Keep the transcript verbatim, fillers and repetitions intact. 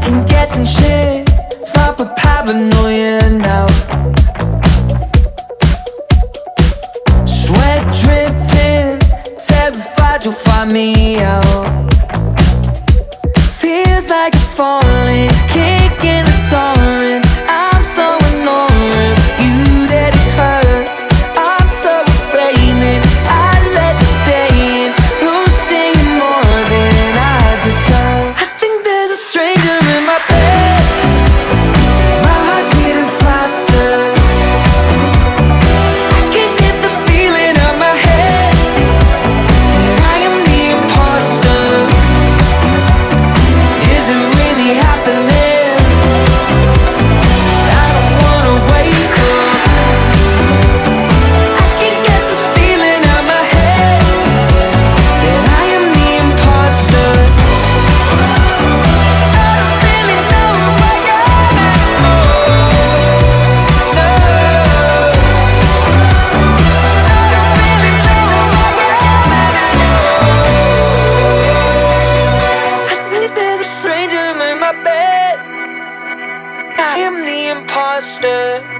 Second guessing shit, proper paranoia now. Sweat dripping, terrified you'll find me out. Feels like you're falling, kicking the torrent. I'm so annoying, you that it hurts. I'm so afraid that I let you stay in, losing more than I deserve. I think there's a stranger in my bed. My heart's beating faster. I can't get the feeling out my head that I am the imposter. Is it really happening? I don't wanna wake up. I can't get this feeling out my head that I am the imposter. I don't really know who I am anymore. No, I don't really know who I am anymore. I think there's a stranger in my bed. I am the imposter.